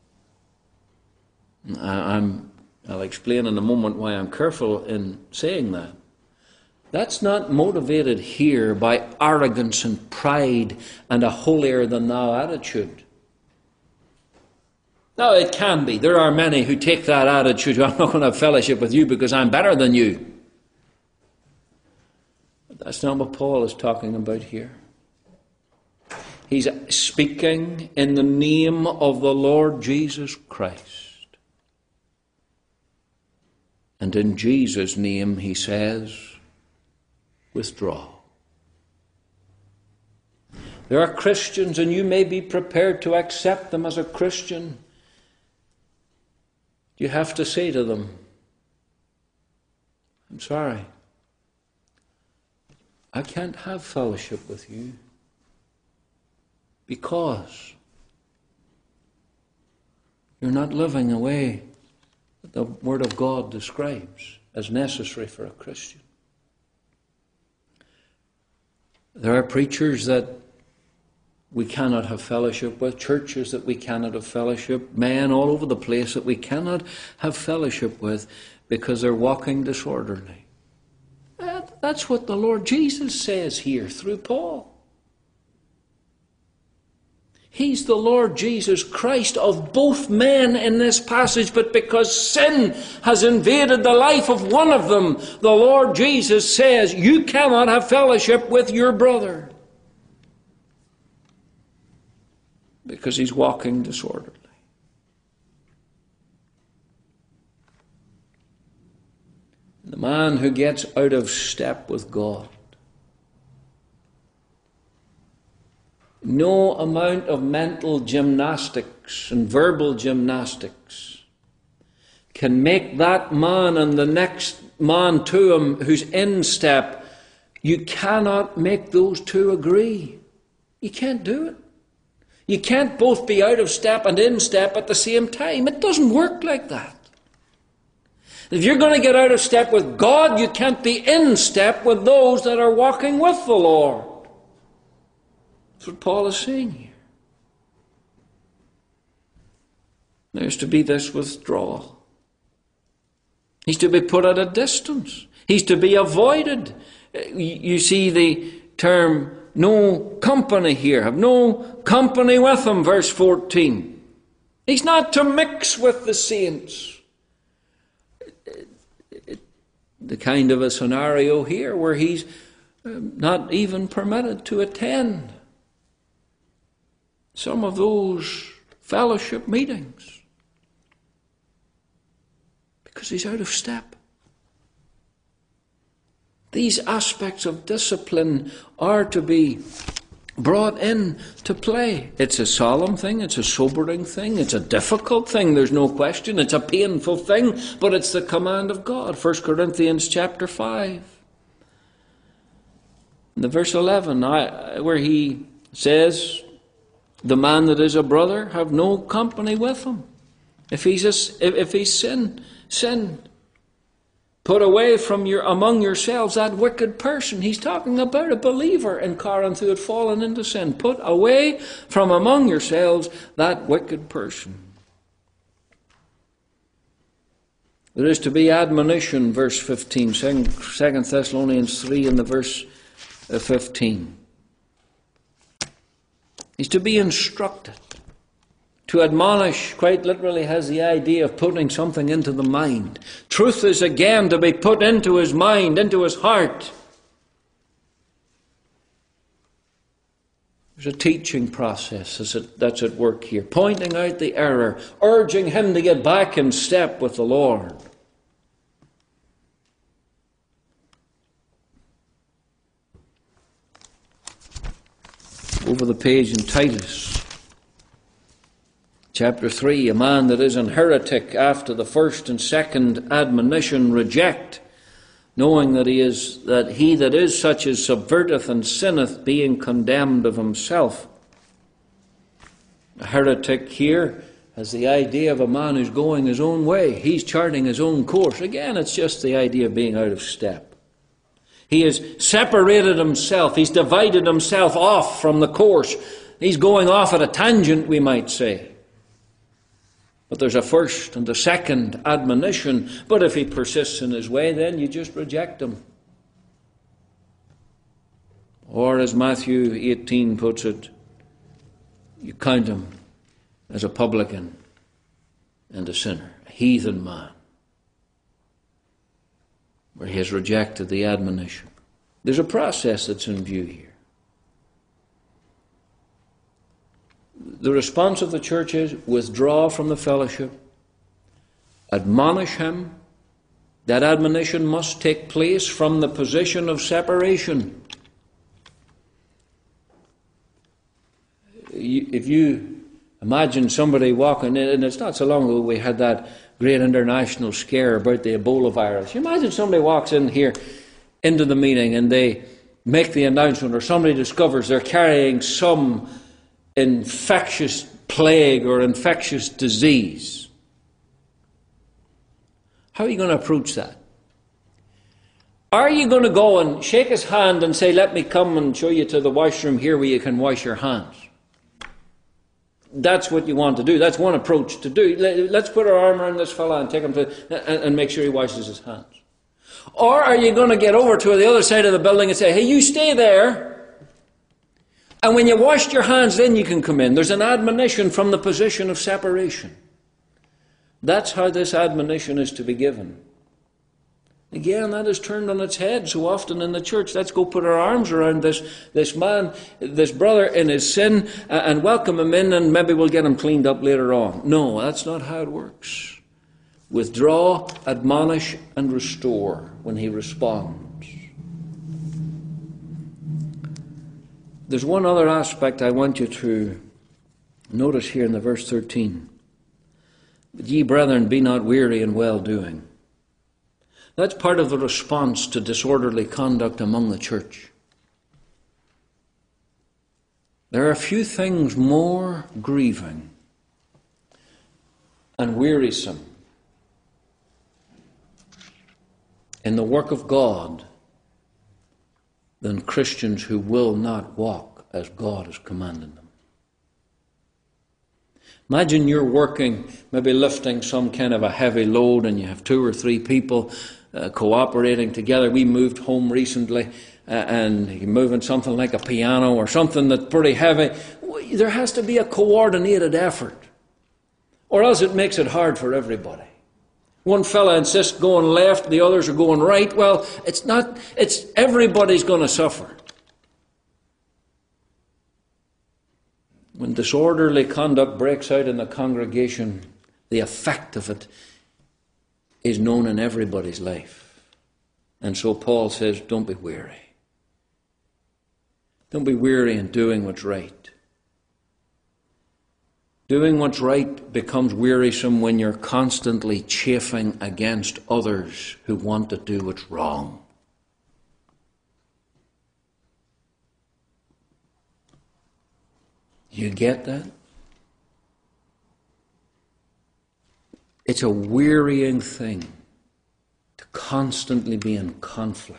I'll explain in a moment why I'm careful in saying that. That's not motivated here by arrogance and pride and a holier-than-thou attitude. Now, it can be. There are many who take that attitude, I'm not going to have fellowship with you because I'm better than you. But that's not what Paul is talking about here. He's speaking in the name of the Lord Jesus Christ. And in Jesus' name, he says, withdraw. There are Christians, and you may be prepared to accept them as a Christian. You have to say to them, I'm sorry, I can't have fellowship with you because you're not living a way that the Word of God describes as necessary for a Christian. There are preachers that we cannot have fellowship with, churches that we cannot have fellowship, men all over the place that we cannot have fellowship with because they're walking disorderly. That's what the Lord Jesus says here through Paul. He's the Lord Jesus Christ of both men in this passage, but because sin has invaded the life of one of them, the Lord Jesus says, you cannot have fellowship with your brother. Because he's walking disorderly. The man who gets out of step with God, no amount of mental gymnastics and verbal gymnastics can make that man and the next man to him who's in step. You cannot make those two agree. You can't do it. You can't both be out of step and in step at the same time. It doesn't work like that. If you're going to get out of step with God, you can't be in step with those that are walking with the Lord. That's what Paul is saying here. There's to be this withdrawal. He's to be put at a distance. He's to be avoided. You see the term no company here. Have no company with him, verse 14. He's not to mix with the saints. The kind of a scenario here where he's not even permitted to attend some of those fellowship meetings because he's out of step. These aspects of discipline are to be brought in to play. It's a solemn thing, it's a sobering thing, it's a difficult thing, there's no question, it's a painful thing, but it's the command of God. 1 Corinthians chapter 5. In the verse 11, where he says, the man that is a brother, have no company with him. If he's sin. Put away from among yourselves that wicked person. He's talking about a believer in Corinth who had fallen into sin. Put away from among yourselves that wicked person. There is to be admonition, verse 15, 2 Thessalonians 3 in the verse 15. He's to be instructed. To admonish, quite literally, has the idea of putting something into the mind. Truth is again to be put into his mind, into his heart. There's a teaching process that's at work here, pointing out the error, urging him to get back in step with the Lord. Over the page in Titus chapter 3, a man that is an heretic after the first and second admonition reject, knowing that he that is such as subverteth and sinneth, being condemned of himself. A heretic here has the idea of a man who's going his own way. He's charting his own course. Again, it's just the idea of being out of step. He has separated himself. He's divided himself off from the course. He's going off at a tangent, we might say. But there's a first and a second admonition. But if he persists in his way, then you just reject him. Or as Matthew 18 puts it, you count him as a publican and a sinner, a heathen man, where he has rejected the admonition. There's a process that's in view here. The response of the church is withdraw from the fellowship, admonish him. That admonition must take place from the position of separation. If you imagine somebody walking in, and it's not so long ago we had that great international scare about the Ebola virus. You imagine somebody walks in here into the meeting and they make the announcement, or somebody discovers they're carrying some infectious plague or infectious disease. How are you going to approach that? Are you going to go and shake his hand and say, let me come and show you to the washroom here where you can wash your hands? That's what you want to do. That's one approach to do. Let's put our arm around this fella and take him to and make sure he washes his hands. Or are you going to get over to the other side of the building and say, hey, you stay there, and when you washed your hands, then you can come in. There's an admonition from the position of separation. That's how this admonition is to be given. Again, that is turned on its head so often in the church. Let's go put our arms around this man, this brother in his sin, and welcome him in, and maybe we'll get him cleaned up later on. No, that's not how it works. Withdraw, admonish, and restore when he responds. There's one other aspect I want you to notice here in the verse 13. But ye brethren, be not weary in well-doing. That's part of the response to disorderly conduct among the church. There are few things more grieving and wearisome in the work of God than Christians who will not walk as God has commanded them. Imagine you're working, maybe lifting some kind of a heavy load, and you have 2 or 3 people cooperating together. We moved home recently, and you're moving something like a piano or something that's pretty heavy. There has to be a coordinated effort, or else it makes it hard for everybody. One fella insists going left, the others are going right. Well, it's everybody's going to suffer. When disorderly conduct breaks out in the congregation, the effect of it is known in everybody's life. And so Paul says, don't be weary. Don't be weary in doing what's right. Doing what's right becomes wearisome when you're constantly chafing against others who want to do what's wrong. You get that? It's a wearying thing to constantly be in conflict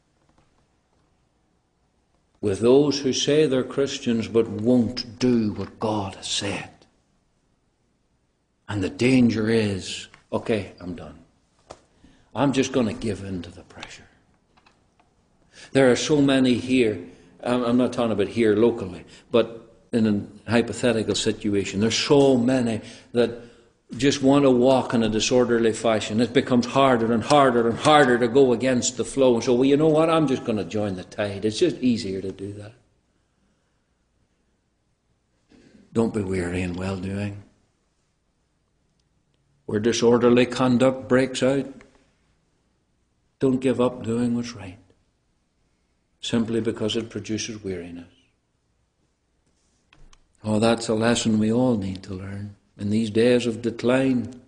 with those who say they're Christians but won't do what God has said. And the danger is, okay, I'm done. I'm just going to give in to the pressure. There are so many here, I'm not talking about here locally, but in a hypothetical situation, there's so many that just want to walk in a disorderly fashion. It becomes harder and harder and harder to go against the flow. And so, well, you know what? I'm just going to join the tide. It's just easier to do that. Don't be weary in well-doing. Where disorderly conduct breaks out, don't give up doing what's right, simply because it produces weariness. Oh, that's a lesson we all need to learn in these days of decline.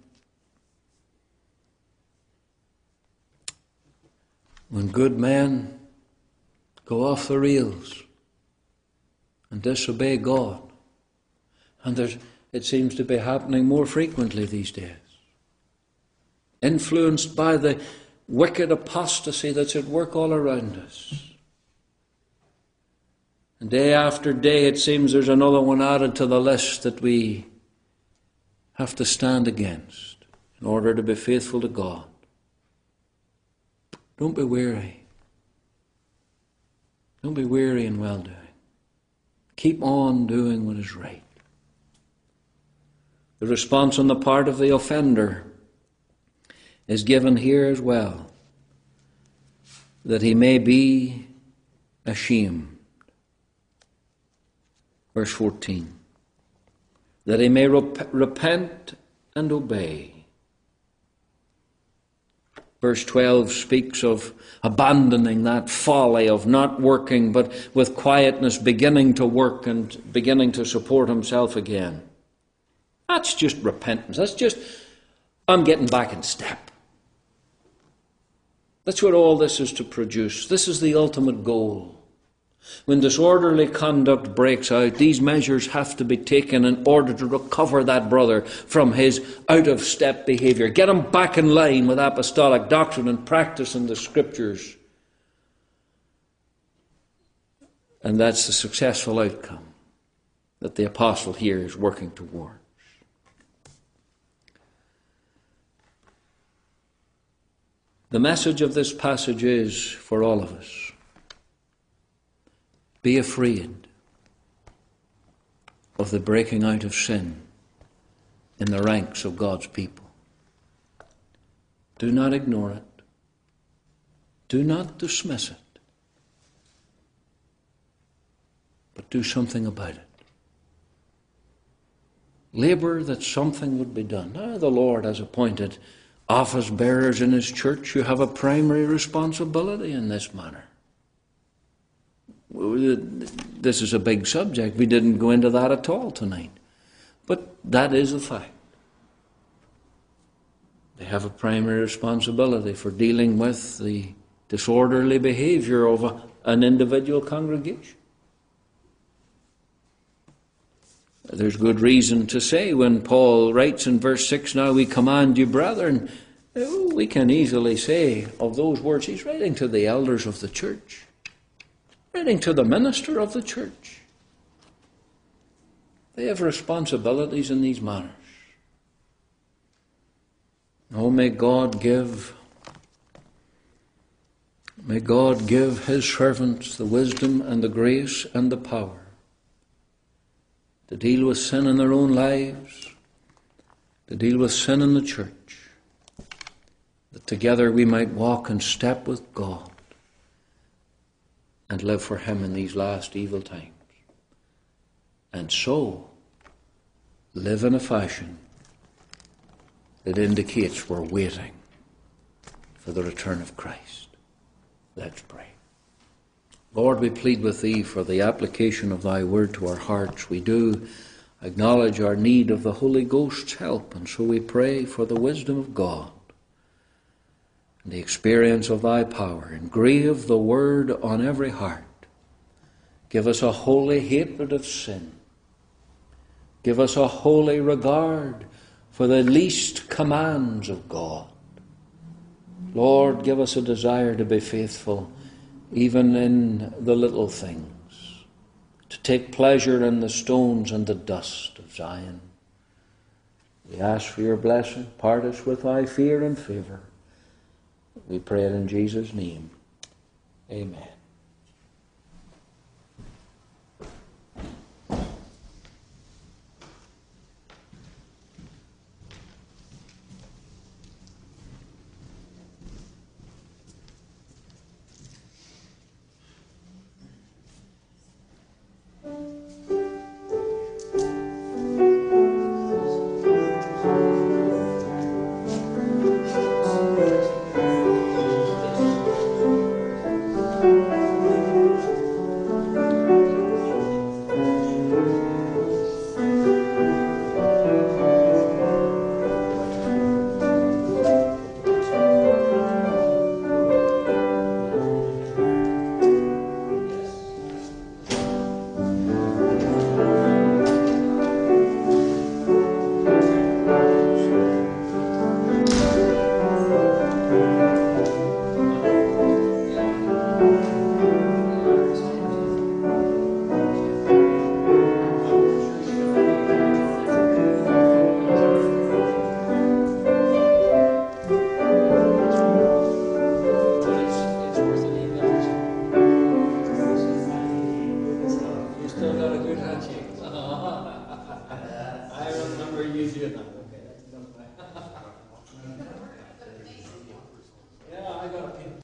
When good men go off the rails and disobey God, and It seems to be happening more frequently these days. Influenced by the wicked apostasy that's at work all around us. And day after day it seems there's another one added to the list that we have to stand against in order to be faithful to God. Don't be weary. Don't be weary in well-doing. Keep on doing what is right. The response on the part of the offender is given here as well, that he may be ashamed. Verse 14, that he may repent and obey. Verse 12 speaks of abandoning that folly of not working, but with quietness beginning to work and beginning to support himself again. That's just repentance. That's just, I'm getting back in step. That's what all this is to produce. This is the ultimate goal. When disorderly conduct breaks out, these measures have to be taken in order to recover that brother from his out-of-step behavior. Get him back in line with apostolic doctrine and practice in the Scriptures. And that's the successful outcome that the apostle here is working towards. The message of this passage is for all of us. Be afraid of the breaking out of sin in the ranks of God's people. Do not ignore it. Do not dismiss it. But do something about it. Labor that something would be done. Now the Lord has appointed office bearers in His church. You have a primary responsibility in this manner. This is a big subject. We didn't go into that at all tonight. But that is a fact. They have a primary responsibility for dealing with the disorderly behavior of an individual congregation. There's good reason to say when Paul writes in verse 6, now we command you, brethren, we can easily say of those words, he's writing to the elders of the church. Writing to the minister of the church. They have responsibilities in these matters. Oh, may God give His servants the wisdom and the grace and the power to deal with sin in their own lives, to deal with sin in the church, that together we might walk in step with God and live for Him in these last evil times. And so, live in a fashion that indicates we're waiting for the return of Christ. Let's pray. Lord, we plead with Thee for the application of Thy word to our hearts. We do acknowledge our need of the Holy Ghost's help, and so we pray for the wisdom of God and the experience of Thy power. Engrave the word on every heart. Give us a holy hatred of sin. Give us a holy regard for the least commands of God. Lord, give us a desire to be faithful even in the little things, to take pleasure in the stones and the dust of Zion. We ask for Your blessing. Part us with Thy fear and favor. We pray it in Jesus' name. Amen.